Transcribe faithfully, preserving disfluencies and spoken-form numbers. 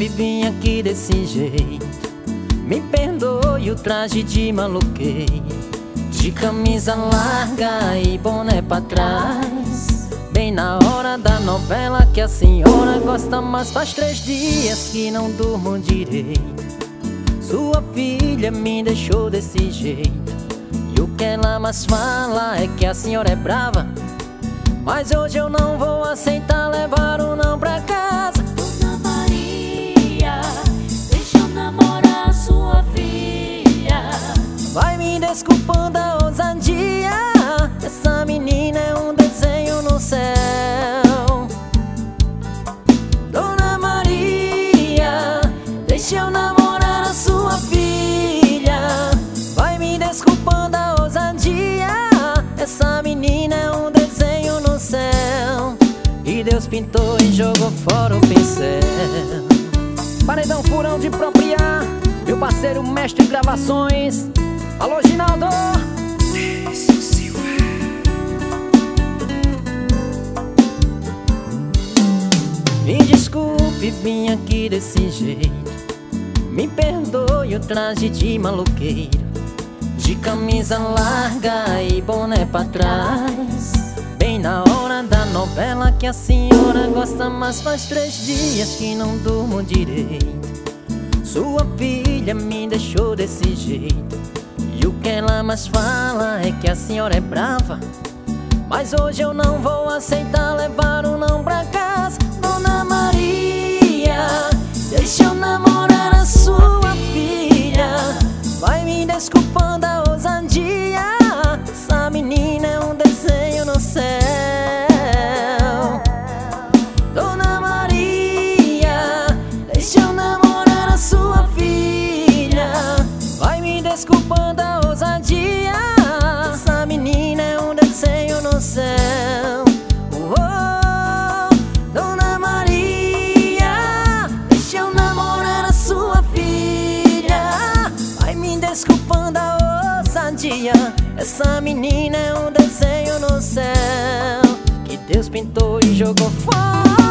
desculpe, vim aqui desse jeito. Me perdoe o traje de maloqueiro, de camisa larga e boné pra trás, bem na hora da novela que a senhora gosta. Mas faz três dias que não durmo direito. Sua filha me deixou desse jeito, e o que ela mais fala é que a senhora é brava. Mas hoje eu não vou aceitar levar um não pra casa. Dona Maria, deixa eu namorar sua filha. Vai me desculpando a ousadia, essa menina é um desenho no céu. Dona Maria, deixa eu namorar a sua filha. Vai me desculpando a ousadia, essa menina é um desenho no céu, e Deus pintou e jogou fora o pincel. Paredão Furão de Propriar, meu parceiro mestre gravações. Alô, Ginaldo! Me desculpe, vim aqui desse jeito. Me perdoe o traje de maloqueiro, de camisa larga e boné pra trás, bem na hora da novela que a senhora gosta. Mas faz três dias que não durmo direito. Sua filha me deixou desse jeito, e o que ela mais fala é que a senhora é brava. Mas hoje eu não vou aceitar levar um não pra casa. Dona Maria, deixa eu namorar a sua filha. Vai me desculpando a ousadia, essa menina é um desenho no céu. Dona Maria, deixa eu namorar a sua filha. Vai me desculpando a ousadia, essa menina é um desenho no céu. Oh, Dona Maria, deixa eu namorar a sua filha. Vai me desculpando a ousadia, essa menina é um desenho no céu, que Deus pintou e jogou fora.